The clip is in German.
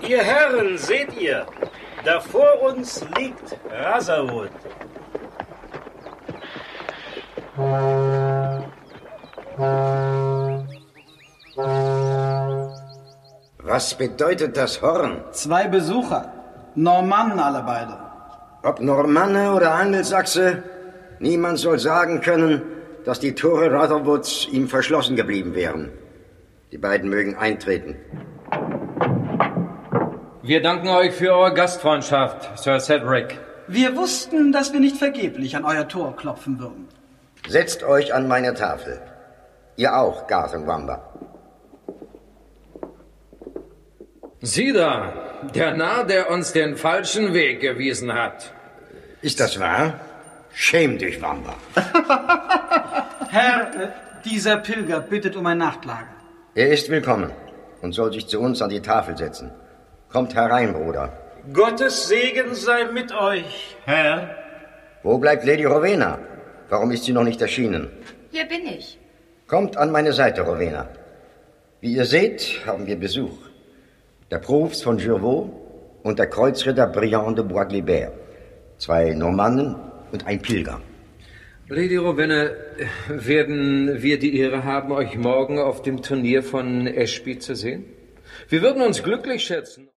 Ihr Herren, seht ihr, da vor uns liegt Rotherwood. Was bedeutet das Horn? 2 Besucher. Normannen alle beide. Ob Normanne oder Angelsachse, niemand soll sagen können, dass die Tore Rotherwoods ihm verschlossen geblieben wären. Die beiden mögen eintreten. Wir danken euch für eure Gastfreundschaft, Sir Cedric. Wir wussten, dass wir nicht vergeblich an euer Tor klopfen würden. Setzt euch an meine Tafel. Ihr auch, Garth und Wamba. Sieh da, der Narr, der uns den falschen Weg gewiesen hat. Ist das wahr? Schäm dich, Wamba. Herr, dieser Pilger bittet um ein Nachtlager. Er ist willkommen und soll sich zu uns an die Tafel setzen. Kommt herein, Bruder. Gottes Segen sei mit euch, Herr. Wo bleibt Lady Rowena? Warum ist sie noch nicht erschienen? Hier bin ich. Kommt an meine Seite, Rowena. Wie ihr seht, haben wir Besuch. Der Propst von Jervaux und der Kreuzritter Briand de Bois-Glibert. 2 Normannen und ein Pilger. Lady Rowena, werden wir die Ehre haben, euch morgen auf dem Turnier von Ashby zu sehen? Wir würden uns glücklich schätzen.